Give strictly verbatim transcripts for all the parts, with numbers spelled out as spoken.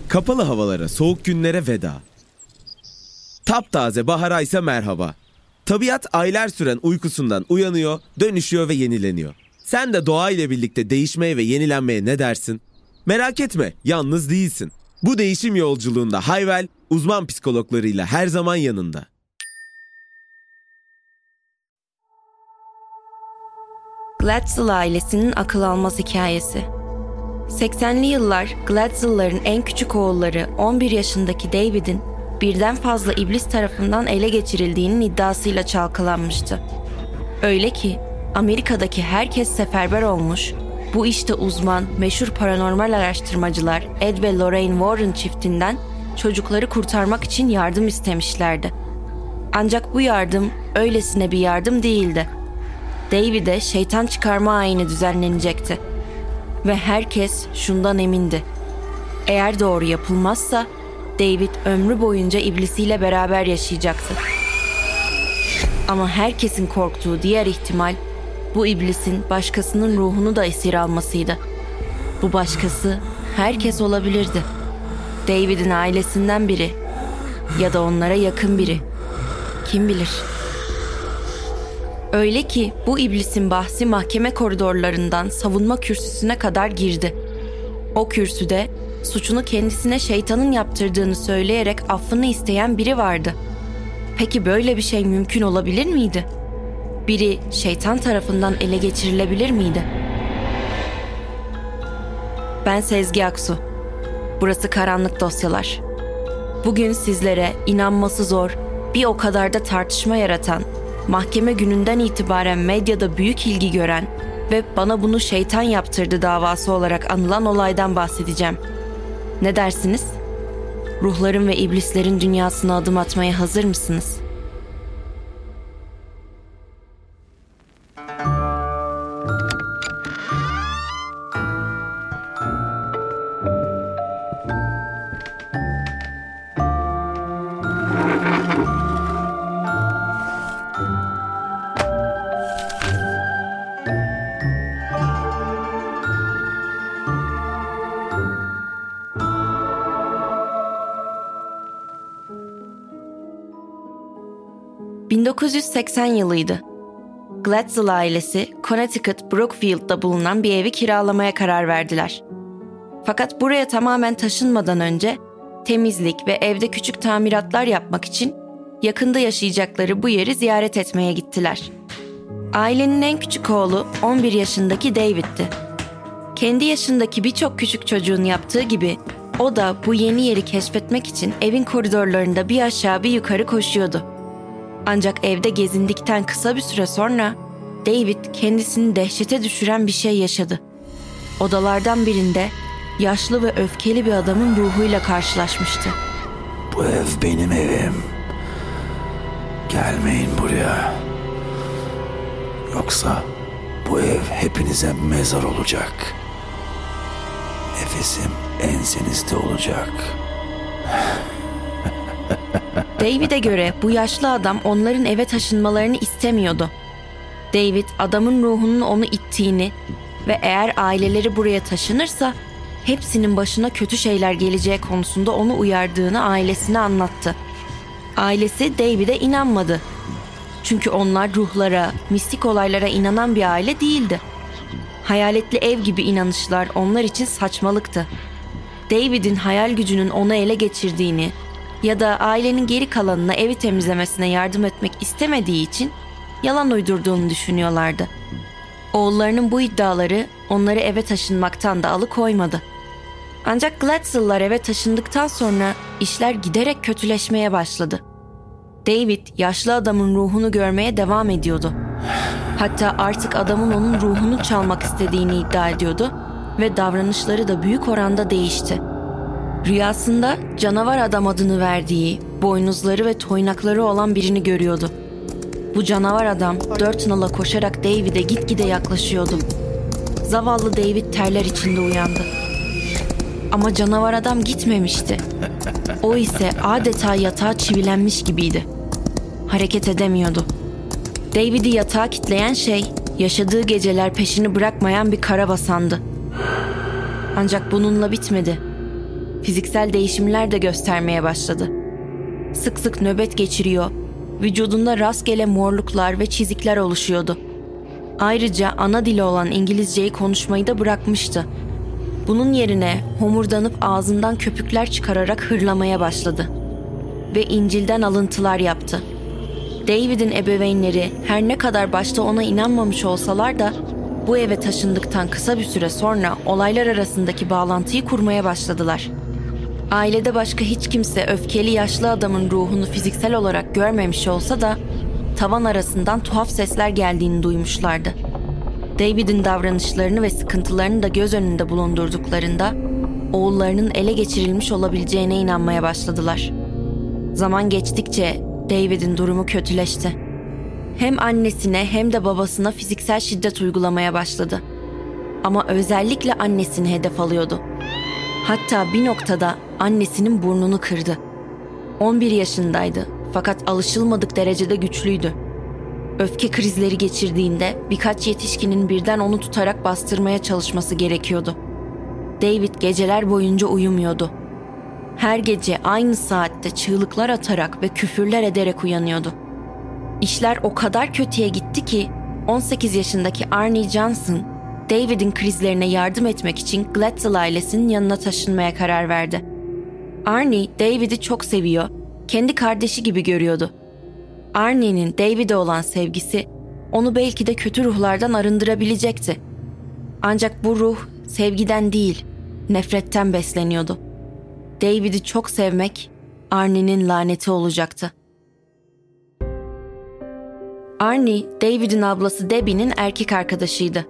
Kapalı havalara, soğuk günlere veda. Taptaze bahara ise merhaba. Tabiat aylar süren uykusundan uyanıyor, dönüşüyor ve yenileniyor. Sen de doğa ile birlikte değişmeye ve yenilenmeye ne dersin? Merak etme, yalnız değilsin. Bu değişim yolculuğunda Hayvel, uzman psikologlarıyla her zaman yanında. Glatzel ailesinin akıl almaz hikayesi. seksenli yıllar Glatzel'ların en küçük oğulları on bir yaşındaki David'in birden fazla iblis tarafından ele geçirildiğinin iddiasıyla çalkalanmıştı. Öyle ki Amerika'daki herkes seferber olmuş, bu işte uzman, meşhur paranormal araştırmacılar Ed ve Lorraine Warren çiftinden çocukları kurtarmak için yardım istemişlerdi. Ancak bu yardım öylesine bir yardım değildi. David'e şeytan çıkarma ayini düzenlenecekti. Ve herkes şundan emindi. Eğer doğru yapılmazsa David ömrü boyunca iblisiyle beraber yaşayacaktı. Ama herkesin korktuğu diğer ihtimal bu iblisin başkasının ruhunu da esir almasıydı. Bu başkası herkes olabilirdi. David'in ailesinden biri ya da onlara yakın biri. Kim bilir? Öyle ki bu iblisin bahsi mahkeme koridorlarından savunma kürsüsüne kadar girdi. O kürsüde suçunu kendisine şeytanın yaptırdığını söyleyerek affını isteyen biri vardı. Peki böyle bir şey mümkün olabilir miydi? Biri şeytan tarafından ele geçirilebilir miydi? Ben Sezgi Aksu. Burası Karanlık Dosyalar. Bugün sizlere inanması zor, bir o kadar da tartışma yaratan, mahkeme gününden itibaren medyada büyük ilgi gören ve bana bunu şeytan yaptırdı davası olarak anılan olaydan bahsedeceğim. Ne dersiniz? Ruhların ve iblislerin dünyasına adım atmaya hazır mısınız? bin dokuz yüz seksen yılıydı. Glatzel ailesi Connecticut Brookfield'da bulunan bir evi kiralamaya karar verdiler. Fakat buraya tamamen taşınmadan önce temizlik ve evde küçük tamiratlar yapmak için yakında yaşayacakları bu yeri ziyaret etmeye gittiler. Ailenin en küçük oğlu on bir yaşındaki David'ti. Kendi yaşındaki birçok küçük çocuğun yaptığı gibi o da bu yeni yeri keşfetmek için evin koridorlarında bir aşağı bir yukarı koşuyordu. Ancak evde gezindikten kısa bir süre sonra David kendisini dehşete düşüren bir şey yaşadı. Odalardan birinde yaşlı ve öfkeli bir adamın ruhuyla karşılaşmıştı. Bu ev benim evim. Gelmeyin buraya. Yoksa bu ev hepinize mezar olacak. Nefesim ensenizde olacak. David'e göre bu yaşlı adam onların eve taşınmalarını istemiyordu. David adamın ruhunun onu ittiğini ve eğer aileleri buraya taşınırsa hepsinin başına kötü şeyler geleceği konusunda onu uyardığını ailesine anlattı. Ailesi David'e inanmadı. Çünkü onlar ruhlara, mistik olaylara inanan bir aile değildi. Hayaletli ev gibi inanışlar onlar için saçmalıktı. David'in hayal gücünün onu ele geçirdiğini ya da ailenin geri kalanına evi temizlemesine yardım etmek istemediği için yalan uydurduğunu düşünüyorlardı. Oğullarının bu iddiaları onları eve taşınmaktan da alıkoymadı. Ancak Glatzel'lar eve taşındıktan sonra işler giderek kötüleşmeye başladı. David yaşlı adamın ruhunu görmeye devam ediyordu. Hatta artık adamın onun ruhunu çalmak istediğini iddia ediyordu ve davranışları da büyük oranda değişti. Rüyasında canavar adam adını verdiği, boynuzları ve toynakları olan birini görüyordu. Bu canavar adam dört nala koşarak David'e gitgide yaklaşıyordu. Zavallı David terler içinde uyandı. Ama canavar adam gitmemişti. O ise adeta yatağa çivilenmiş gibiydi. Hareket edemiyordu. David'i yatağa kitleyen şey, yaşadığı geceler peşini bırakmayan bir karabasandı. Ancak bununla bitmedi. fiziksel değişimler de göstermeye başladı. Sık sık nöbet geçiriyor, vücudunda rastgele morluklar ve çizikler oluşuyordu. Ayrıca ana dili olan İngilizceyi konuşmayı da bırakmıştı. Bunun yerine homurdanıp ağzından köpükler çıkararak hırlamaya başladı. Ve İncil'den alıntılar yaptı. David'in ebeveynleri her ne kadar başta ona inanmamış olsalar da bu eve taşındıktan kısa bir süre sonra olaylar arasındaki bağlantıyı kurmaya başladılar. Ailede başka hiç kimse öfkeli yaşlı adamın ruhunu fiziksel olarak görmemiş olsa da tavan arasından tuhaf sesler geldiğini duymuşlardı. David'in davranışlarını ve sıkıntılarını da göz önünde bulundurduklarında oğullarının ele geçirilmiş olabileceğine inanmaya başladılar. Zaman geçtikçe David'in durumu kötüleşti. Hem annesine hem de babasına fiziksel şiddet uygulamaya başladı. Ama özellikle annesini hedef alıyordu. Hatta bir noktada annesinin burnunu kırdı. on bir yaşındaydı fakat alışılmadık derecede güçlüydü. Öfke krizleri geçirdiğinde birkaç yetişkinin birden onu tutarak bastırmaya çalışması gerekiyordu. David geceler boyunca uyumuyordu. Her gece aynı saatte çığlıklar atarak ve küfürler ederek uyanıyordu. İşler o kadar kötüye gitti ki on sekiz yaşındaki Arnie Johnson, David'in krizlerine yardım etmek için Glatzel ailesinin yanına taşınmaya karar verdi. Arnie, David'i çok seviyor, kendi kardeşi gibi görüyordu. Arnie'nin David'e olan sevgisi onu belki de kötü ruhlardan arındırabilecekti. Ancak bu ruh sevgiden değil, nefretten besleniyordu. David'i çok sevmek Arnie'nin laneti olacaktı. Arnie, David'in ablası Debbie'nin erkek arkadaşıydı.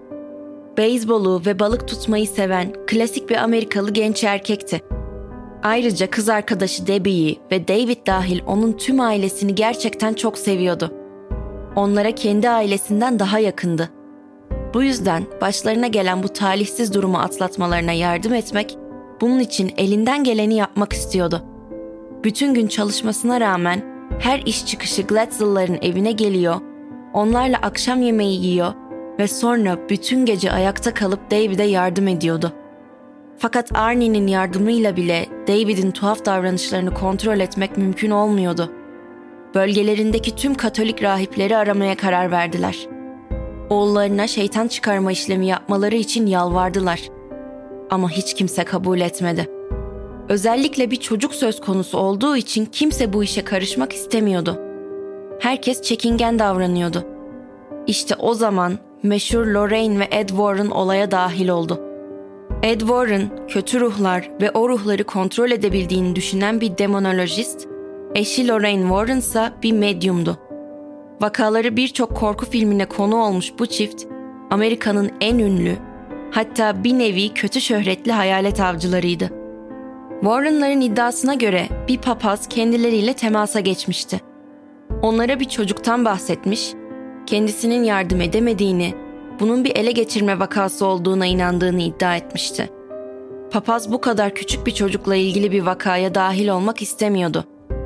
Beyzbolu ve balık tutmayı seven klasik bir Amerikalı genç erkekti. Ayrıca kız arkadaşı Debbie'yi ve David dahil onun tüm ailesini gerçekten çok seviyordu. Onlara kendi ailesinden daha yakındı. Bu yüzden başlarına gelen bu talihsiz durumu atlatmalarına yardım etmek, bunun için elinden geleni yapmak istiyordu. Bütün gün çalışmasına rağmen her iş çıkışı Glatzel'ların evine geliyor, onlarla akşam yemeği yiyor ve sonra bütün gece ayakta kalıp David'e yardım ediyordu. Fakat Arnie'nin yardımıyla bile David'in tuhaf davranışlarını kontrol etmek mümkün olmuyordu. Bölgelerindeki tüm Katolik rahipleri aramaya karar verdiler. Oğullarına şeytan çıkarma işlemi yapmaları için yalvardılar. Ama hiç kimse kabul etmedi. Özellikle bir çocuk söz konusu olduğu için kimse bu işe karışmak istemiyordu. Herkes çekingen davranıyordu. İşte o zaman meşhur Lorraine ve Ed Warren olaya dahil oldu. Ed Warren, kötü ruhlar ve o ruhları kontrol edebildiğini düşünen bir demonolojist, eşi Lorraine Warren ise bir medyumdu. Vakaları birçok korku filmine konu olmuş bu çift, Amerika'nın en ünlü, hatta bir nevi kötü şöhretli hayalet avcılarıydı. Warren'ların iddiasına göre bir papaz kendileriyle temasa geçmişti. Onlara bir çocuktan bahsetmiş, kendisinin yardım edemediğini, bunun bir ele geçirme vakası olduğuna inandığını iddia etmişti. Papaz bu kadar küçük bir çocukla ilgili bir vakaya dahil olmak istemiyordu.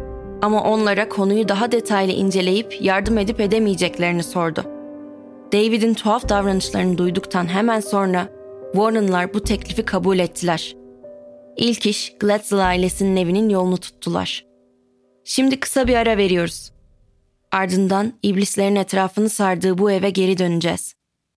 Ama onlara konuyu daha detaylı inceleyip yardım edip edemeyeceklerini sordu. David'in tuhaf davranışlarını duyduktan hemen sonra Warren'lar bu teklifi kabul ettiler. İlk iş Glatzel ailesinin evinin yolunu tuttular. Şimdi kısa bir ara veriyoruz. Ardından iblislerin etrafını sardığı bu eve geri döneceğiz.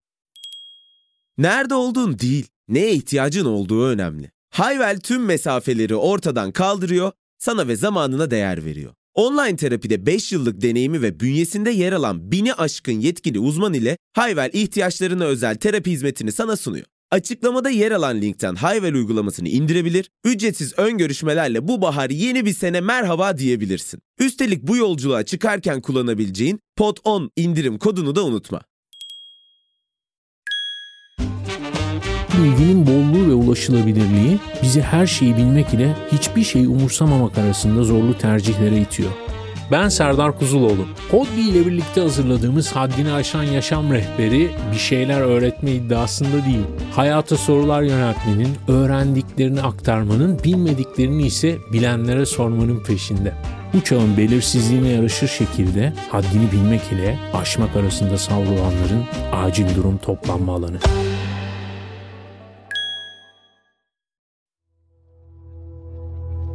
Nerede olduğun değil, neye ihtiyacın olduğu önemli. Hayvel tüm mesafeleri ortadan kaldırıyor, sana ve zamanına değer veriyor. Online terapide beş yıllık deneyimi ve bünyesinde yer alan bini aşkın yetkili uzman ile Hayvel ihtiyaçlarına özel terapi hizmetini sana sunuyor. Açıklamada yer alan linkten Hayvel uygulamasını indirebilir, ücretsiz ön görüşmelerle bu bahar yeni bir sene merhaba diyebilirsin. Üstelik bu yolculuğa çıkarken kullanabileceğin P O D on indirim kodunu da unutma. Bilginin bolluğu ve ulaşılabilirliği bizi her şeyi bilmek ile hiçbir şeyi umursamamak arasında zorlu tercihlere itiyor. Ben Serdar Kuzuloğlu. Podbi ile birlikte hazırladığımız Haddini Aşan Yaşam Rehberi bir şeyler öğretme iddiasında değil. Hayata sorular yöneltmenin, öğrendiklerini aktarmanın, bilmediklerini ise bilenlere sormanın peşinde. Bu çağın belirsizliğine yaraşır şekilde haddini bilmek ile aşmak arasında savrulanların acil durum toplanma alanı.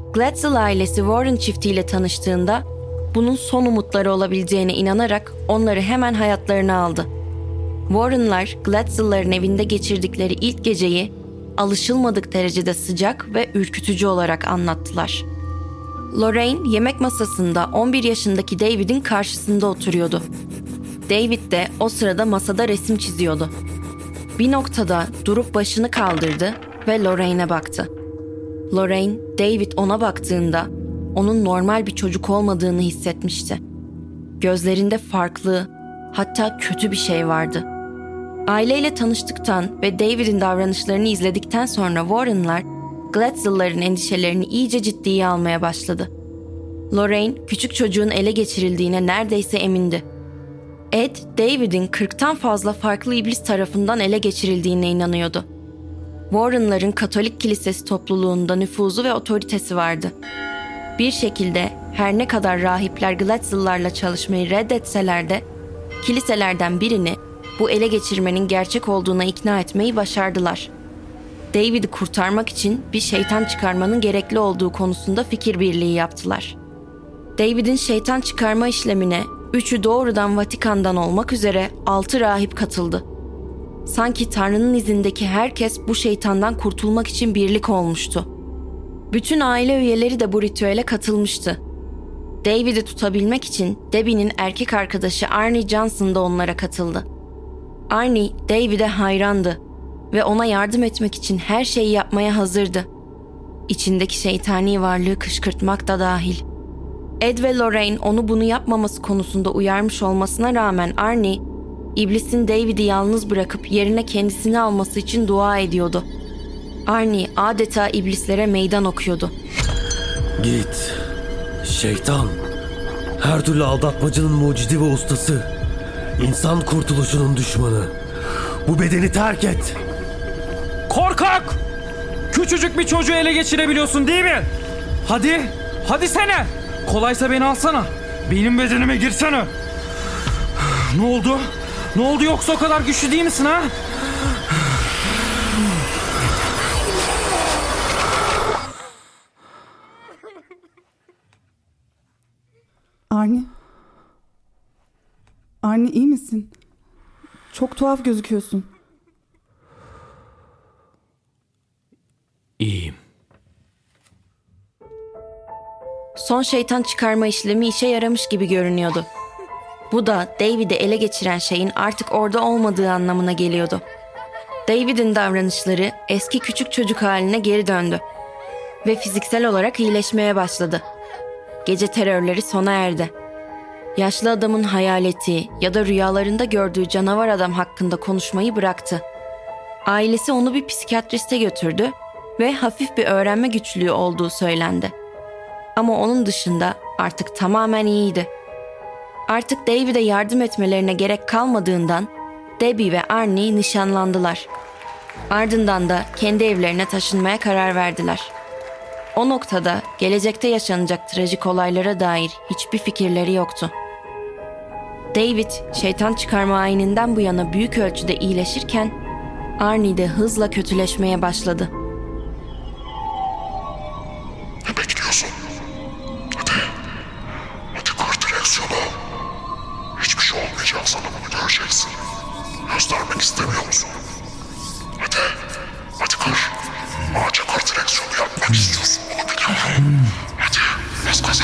Glatzel ailesi Warren çiftiyle tanıştığında bunun son umutları olabileceğine inanarak onları hemen hayatlarına aldı. Warren'lar Glatzel'ların evinde geçirdikleri ilk geceyi alışılmadık derecede sıcak ve ürkütücü olarak anlattılar. Lorraine yemek masasında on bir yaşındaki David'in karşısında oturuyordu. David de o sırada masada resim çiziyordu. Bir noktada durup başını kaldırdı ve Lorraine'e baktı. Lorraine, David ona baktığında onun normal bir çocuk olmadığını hissetmişti. Gözlerinde farklı, hatta kötü bir şey vardı. Aileyle tanıştıktan ve David'in davranışlarını izledikten sonra Warren'lar, Glatzel'ların endişelerini iyice ciddiye almaya başladı. Lorraine, küçük çocuğun ele geçirildiğine neredeyse emindi. Ed, David'in kırktan fazla farklı iblis tarafından ele geçirildiğine inanıyordu. Warren'ların Katolik Kilisesi topluluğunda nüfuzu ve otoritesi vardı. Bir şekilde her ne kadar rahipler Glatzel'larla çalışmayı reddetseler de kiliselerden birini bu ele geçirmenin gerçek olduğuna ikna etmeyi başardılar. David'i kurtarmak için bir şeytan çıkarmanın gerekli olduğu konusunda fikir birliği yaptılar. David'in şeytan çıkarma işlemine üçü doğrudan Vatikan'dan olmak üzere altı rahip katıldı. Sanki Tanrı'nın izindeki herkes bu şeytandan kurtulmak için birlik olmuştu. Bütün aile üyeleri de bu ritüele katılmıştı. David'i tutabilmek için Debbie'nin erkek arkadaşı Arnie Johnson da onlara katıldı. Arnie, David'e hayrandı ve ona yardım etmek için her şeyi yapmaya hazırdı. İçindeki şeytani varlığı kışkırtmak da dahil. Ed ve Lorraine onu bunu yapmaması konusunda uyarmış olmasına rağmen Arnie, İblisin David'i yalnız bırakıp yerine kendisini alması için dua ediyordu. Arnie adeta iblislere meydan okuyordu. Git, şeytan, her türlü aldatmacının mucidi ve ustası, insan kurtuluşunun düşmanı. Bu bedeni terk et. Korkak! Küçücük bir çocuğu ele geçirebiliyorsun değil mi? Hadi, hadi sene. Kolaysa beni alsana. Benim bedenime girsene. Ne oldu? Ne oldu yoksa o kadar güçlü değil misin ha? Arnie? Arnie iyi misin? Çok tuhaf gözüküyorsun. İyiyim. Son şeytan çıkarma işlemi işe yaramış gibi görünüyordu. Bu da David'i ele geçiren şeyin artık orada olmadığı anlamına geliyordu. David'in davranışları eski küçük çocuk haline geri döndü ve fiziksel olarak iyileşmeye başladı. Gece terörleri sona erdi. Yaşlı adamın hayaleti ya da rüyalarında gördüğü canavar adam hakkında konuşmayı bıraktı. Ailesi onu bir psikiyatriste götürdü ve hafif bir öğrenme güçlüğü olduğu söylendi. Ama onun dışında artık tamamen iyiydi. Artık David'e yardım etmelerine gerek kalmadığından Debbie ve Arnie nişanlandılar. Ardından da kendi evlerine taşınmaya karar verdiler. O noktada gelecekte yaşanacak trajik olaylara dair hiçbir fikirleri yoktu. David, şeytan çıkarma ayininden bu yana büyük ölçüde iyileşirken Arnie de hızla kötüleşmeye başladı. Ne bekliyorsun? Hadi. Hadi kır direksiyonu. Hiçbir şey olmayacak, sana bunu göreceksin. Göstermek istemiyor musun? Hadi. Hadi kır. Ağaca kır direksiyonu, yapmak istiyorsun. Bunu biliyorum. Hadi. Bas gaza.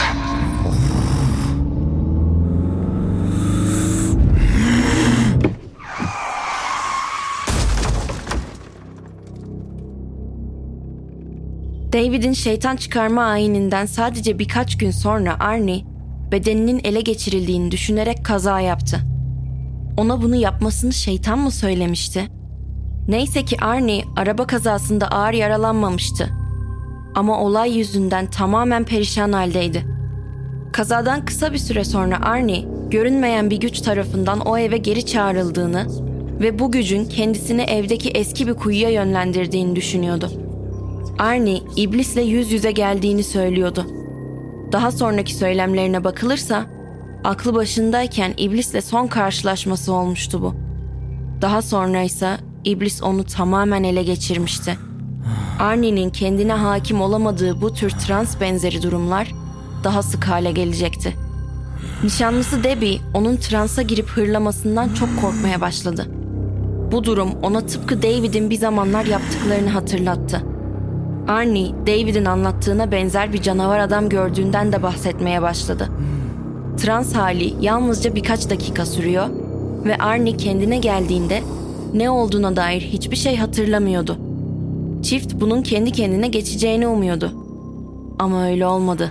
David'in şeytan çıkarma ayininden sadece birkaç gün sonra Arnie, bedeninin ele geçirildiğini düşünerek kaza yaptı. Ona bunu yapmasını şeytan mı söylemişti? Neyse ki Arnie araba kazasında ağır yaralanmamıştı. Ama olay yüzünden tamamen perişan haldeydi. Kazadan kısa bir süre sonra Arnie, görünmeyen bir güç tarafından o eve geri çağrıldığını ve bu gücün kendisini evdeki eski bir kuyuya yönlendirdiğini düşünüyordu. Arnie, iblisle yüz yüze geldiğini söylüyordu. Daha sonraki söylemlerine bakılırsa, aklı başındayken iblisle son karşılaşması olmuştu bu. Daha sonra ise iblis onu tamamen ele geçirmişti. Arnie'nin kendine hakim olamadığı bu tür trans benzeri durumlar daha sık hale gelecekti. Nişanlısı Debbie onun transa girip hırlamasından çok korkmaya başladı. Bu durum ona tıpkı David'in bir zamanlar yaptıklarını hatırlattı. Arnie, David'in anlattığına benzer bir canavar adam gördüğünden de bahsetmeye başladı. Trans hali yalnızca birkaç dakika sürüyor ve Arnie kendine geldiğinde ne olduğuna dair hiçbir şey hatırlamıyordu. Çift bunun kendi kendine geçeceğini umuyordu. Ama öyle olmadı.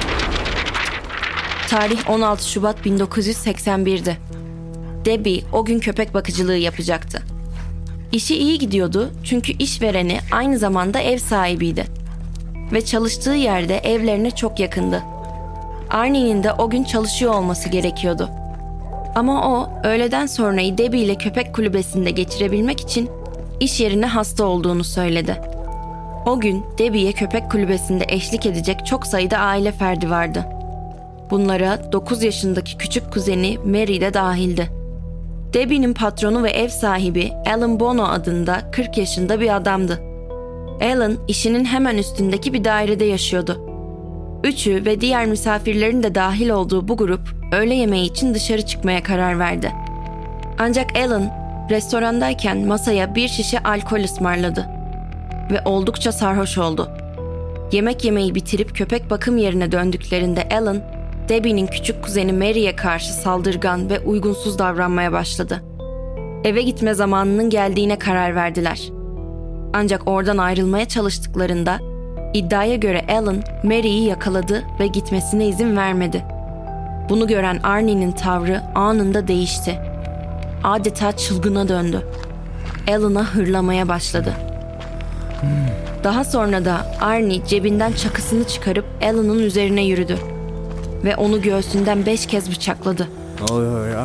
Tarih on altı Şubat bin dokuz yüz seksen bir'di. Debbie o gün köpek bakıcılığı yapacaktı. İşi iyi gidiyordu çünkü işvereni aynı zamanda ev sahibiydi. Ve çalıştığı yerde evlerine çok yakındı. Arnie'nin de o gün çalışıyor olması gerekiyordu. Ama o öğleden sonrayı Debbie ile köpek kulübesinde geçirebilmek için iş yerine hasta olduğunu söyledi. O gün Debbie'ye köpek kulübesinde eşlik edecek çok sayıda aile ferdi vardı. Bunlara dokuz yaşındaki küçük kuzeni Mary de dahildi. Debbie'nin patronu ve ev sahibi Alan Bono adında kırk yaşında bir adamdı. Alan işinin hemen üstündeki bir dairede yaşıyordu. Üçü ve diğer misafirlerin de dahil olduğu bu grup öğle yemeği için dışarı çıkmaya karar verdi. Ancak Alan restorandayken masaya bir şişe alkol ısmarladı ve oldukça sarhoş oldu. Yemek yemeyi bitirip köpek bakım yerine döndüklerinde Alan, Debbie'nin küçük kuzeni Mary'e karşı saldırgan ve uygunsuz davranmaya başladı. Eve gitme zamanının geldiğine karar verdiler. Ancak oradan ayrılmaya çalıştıklarında iddiaya göre Alan, Mary'yi yakaladı ve gitmesine izin vermedi. Bunu gören Arnie'nin tavrı anında değişti. Adeta çılgına döndü. Alan'a hırlamaya başladı. Daha sonra da Arnie cebinden çakısını çıkarıp Alan'ın üzerine yürüdü ve onu göğsünden beş kez bıçakladı. Ne oluyor ya?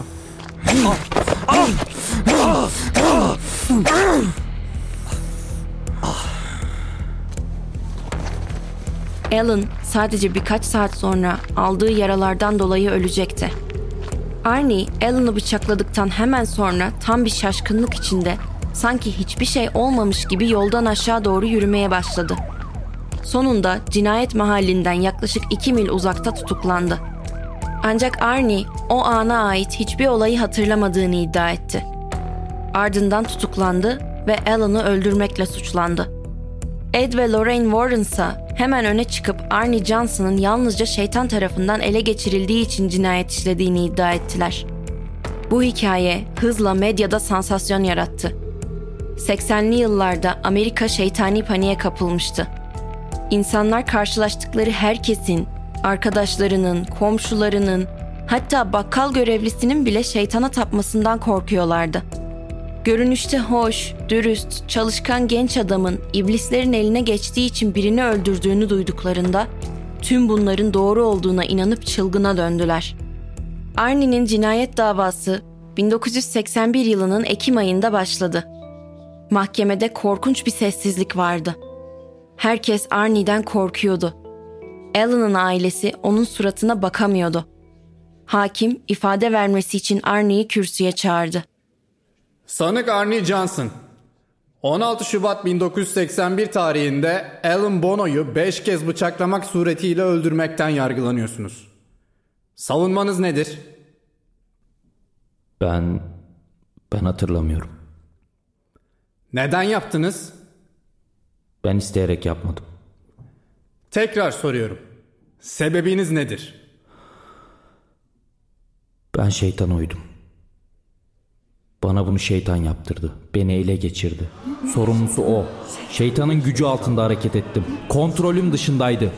Alan sadece birkaç saat sonra aldığı yaralardan dolayı ölecekti. Arnie, Alan'ı bıçakladıktan hemen sonra tam bir şaşkınlık içinde sanki hiçbir şey olmamış gibi yoldan aşağı doğru yürümeye başladı. Sonunda cinayet mahallinden yaklaşık iki mil uzakta tutuklandı. Ancak Arnie o ana ait hiçbir olayı hatırlamadığını iddia etti. Ardından tutuklandı ve Alan'ı öldürmekle suçlandı. Ed ve Lorraine Warren ise hemen öne çıkıp Arnie Johnson'ın yalnızca şeytan tarafından ele geçirildiği için cinayet işlediğini iddia ettiler. Bu hikaye hızla medyada sansasyon yarattı. seksenli yıllarda Amerika şeytani paniğe kapılmıştı. İnsanlar karşılaştıkları herkesin, arkadaşlarının, komşularının, hatta bakkal görevlisinin bile şeytana tapmasından korkuyorlardı. Görünüşte hoş, dürüst, çalışkan genç adamın iblislerin eline geçtiği için birini öldürdüğünü duyduklarında tüm bunların doğru olduğuna inanıp çılgına döndüler. Arnie'nin cinayet davası bin dokuz yüz seksen bir yılının Ekim ayında başladı. Mahkemede korkunç bir sessizlik vardı. Herkes Arnie'den korkuyordu. Alan'ın ailesi onun suratına bakamıyordu. Hakim ifade vermesi için Arnie'yi kürsüye çağırdı. Sanık Arnie Johnson, on altı Şubat bin dokuz yüz seksen bir tarihinde Alan Bono'yu beş kez bıçaklamak suretiyle öldürmekten yargılanıyorsunuz. Savunmanız nedir? Ben... ben hatırlamıyorum. Neden yaptınız? Ben isteyerek yapmadım. Tekrar soruyorum. Sebebiniz nedir? Ben şeytana uydum. Bana bunu şeytan yaptırdı. Beni ele geçirdi. Sorumlusu o. Şeytanın gücü altında hareket ettim. Kontrolüm dışındaydı.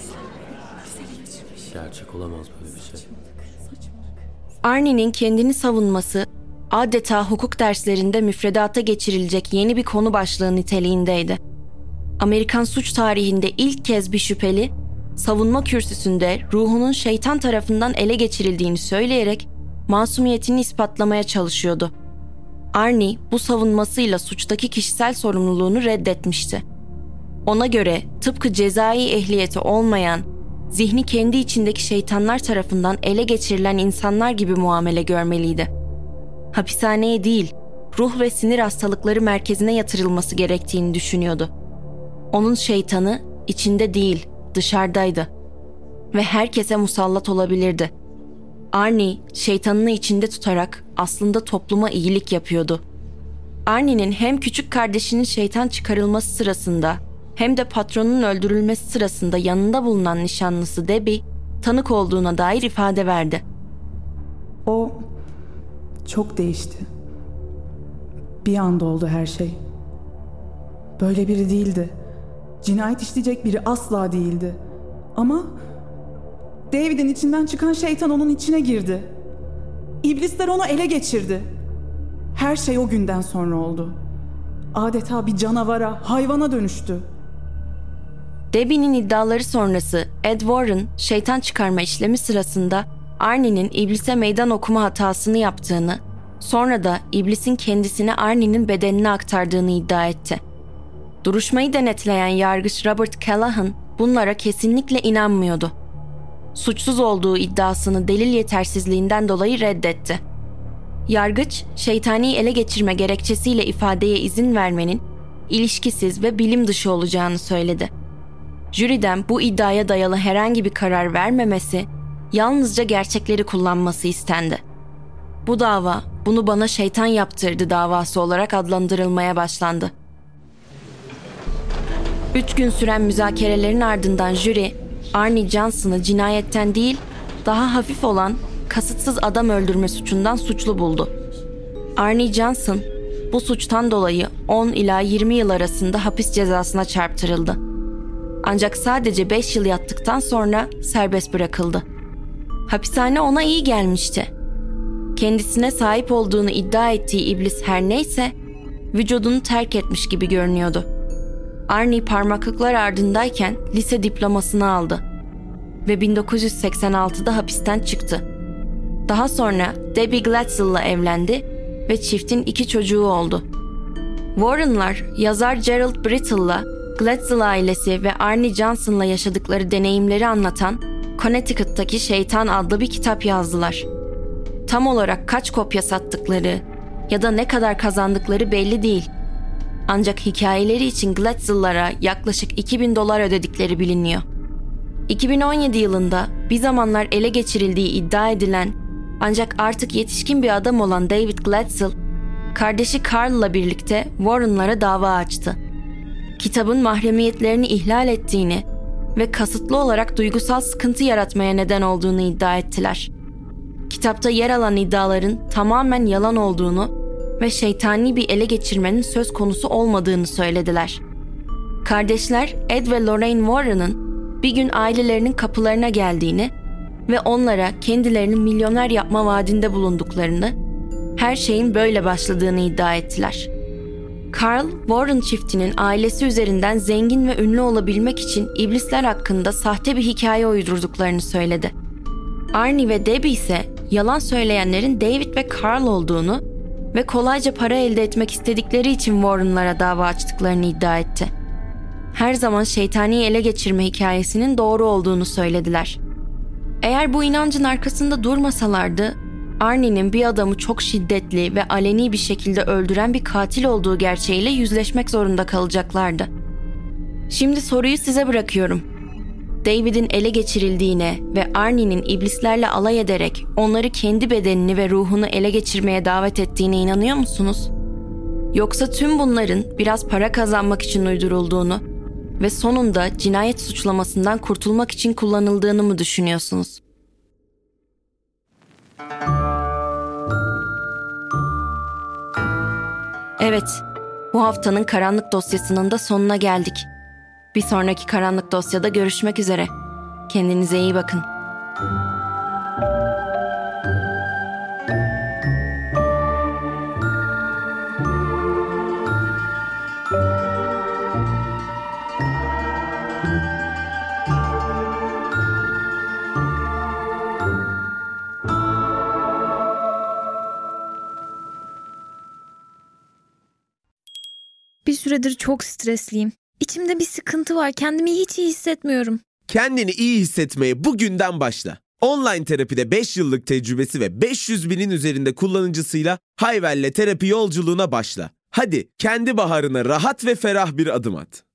Gerçek olamaz böyle bir şey. Arnie'nin kendini savunması adeta hukuk derslerinde müfredata geçirilecek yeni bir konu başlığı niteliğindeydi. Amerikan suç tarihinde ilk kez bir şüpheli savunma kürsüsünde ruhunun şeytan tarafından ele geçirildiğini söyleyerek masumiyetini ispatlamaya çalışıyordu. Arnie bu savunmasıyla suçtaki kişisel sorumluluğunu reddetmişti. Ona göre tıpkı cezai ehliyeti olmayan, zihni kendi içindeki şeytanlar tarafından ele geçirilen insanlar gibi muamele görmeliydi. Hapishaneye değil, ruh ve sinir hastalıkları merkezine yatırılması gerektiğini düşünüyordu. onun şeytanı içinde değil, dışarıdaydı ve herkese musallat olabilirdi. Arnie, şeytanını içinde tutarak aslında topluma iyilik yapıyordu. Arnie'nin hem küçük kardeşinin şeytan çıkarılması sırasında hem de patronunun öldürülmesi sırasında yanında bulunan nişanlısı Debbie, tanık olduğuna dair ifade verdi. O çok değişti. Bir anda oldu her şey. Böyle biri değildi. Cinayet işleyecek biri asla değildi. Ama David'in içinden çıkan şeytan onun içine girdi. İblisler onu ele geçirdi. Her şey o günden sonra oldu. Adeta bir canavara, hayvana dönüştü. Debbie'nin iddiaları sonrası Ed Warren, şeytan çıkarma işlemi sırasında Arnie'nin iblise meydan okuma hatasını yaptığını, sonra da iblisin kendisine Arnie'nin bedenini aktardığını iddia etti. Duruşmayı denetleyen yargıç Robert Callahan bunlara kesinlikle inanmıyordu. Suçsuz olduğu iddiasını delil yetersizliğinden dolayı reddetti. Yargıç, şeytani ele geçirme gerekçesiyle ifadeye izin vermenin ilişkisiz ve bilim dışı olacağını söyledi. Jüriden bu iddiaya dayalı herhangi bir karar vermemesi, yalnızca gerçekleri kullanması istendi. Bu dava, bunu bana şeytan yaptırdı davası olarak adlandırılmaya başlandı. Üç gün süren müzakerelerin ardından jüri, Arnie Johnson'ı cinayetten değil, daha hafif olan kasıtsız adam öldürme suçundan suçlu buldu. Arnie Johnson, bu suçtan dolayı on ila yirmi yıl arasında hapis cezasına çarptırıldı. Ancak sadece beş yıl yattıktan sonra serbest bırakıldı. Hapishane ona iyi gelmişti. Kendisine sahip olduğunu iddia ettiği iblis her neyse, vücudunu terk etmiş gibi görünüyordu. Arnie parmaklıklar ardındayken lise diplomasını aldı ve bin dokuz yüz seksen altıda hapisten çıktı. Daha sonra Debbie Glatzel'la evlendi ve çiftin iki çocuğu oldu. Warren'lar yazar Gerald Brittle'la Glatzel ailesi ve Arnie Johnson'la yaşadıkları deneyimleri anlatan Connecticut'taki Şeytan adlı bir kitap yazdılar. Tam olarak kaç kopya sattıkları ya da ne kadar kazandıkları belli değil. Ancak hikayeleri için Glatzel'lara yaklaşık iki bin dolar ödedikleri biliniyor. iki bin on yedi yılında bir zamanlar ele geçirildiği iddia edilen ancak artık yetişkin bir adam olan David Glatzel, kardeşi Carl'la birlikte Warren'lara dava açtı. Kitabın mahremiyetlerini ihlal ettiğini ve kasıtlı olarak duygusal sıkıntı yaratmaya neden olduğunu iddia ettiler. Kitapta yer alan iddiaların tamamen yalan olduğunu ve şeytani bir ele geçirmenin söz konusu olmadığını söylediler. Kardeşler Ed ve Lorraine Warren'ın bir gün ailelerinin kapılarına geldiğini ve onlara kendilerinin milyoner yapma vaadinde bulunduklarını, her şeyin böyle başladığını iddia ettiler. Carl, Warren çiftinin ailesi üzerinden zengin ve ünlü olabilmek için iblisler hakkında sahte bir hikaye uydurduklarını söyledi. Arnie ve Debbie ise yalan söyleyenlerin David ve Carl olduğunu ve kolayca para elde etmek istedikleri için Warren'lara dava açtıklarını iddia etti. Her zaman şeytani ele geçirme hikayesinin doğru olduğunu söylediler. Eğer bu inancın arkasında durmasalardı, Arnie'nin bir adamı çok şiddetli ve aleni bir şekilde öldüren bir katil olduğu gerçeğiyle yüzleşmek zorunda kalacaklardı. Şimdi soruyu size bırakıyorum. David'in ele geçirildiğine ve Arnie'nin iblislerle alay ederek onları kendi bedenini ve ruhunu ele geçirmeye davet ettiğine inanıyor musunuz? Yoksa tüm bunların biraz para kazanmak için uydurulduğunu ve sonunda cinayet suçlamasından kurtulmak için kullanıldığını mı düşünüyorsunuz? Evet, bu haftanın karanlık dosyasının da sonuna geldik. Bir sonraki karanlık dosyada görüşmek üzere. Kendinize iyi bakın. Bir süredir çok stresliyim. İçimde bir sıkıntı var. Kendimi hiç iyi hissetmiyorum. Kendini iyi hissetmeye bugünden başla. Online terapide beş yıllık tecrübesi ve beş yüz binin üzerinde kullanıcısıyla Hayvel'le terapi yolculuğuna başla. Hadi kendi baharına rahat ve ferah bir adım at.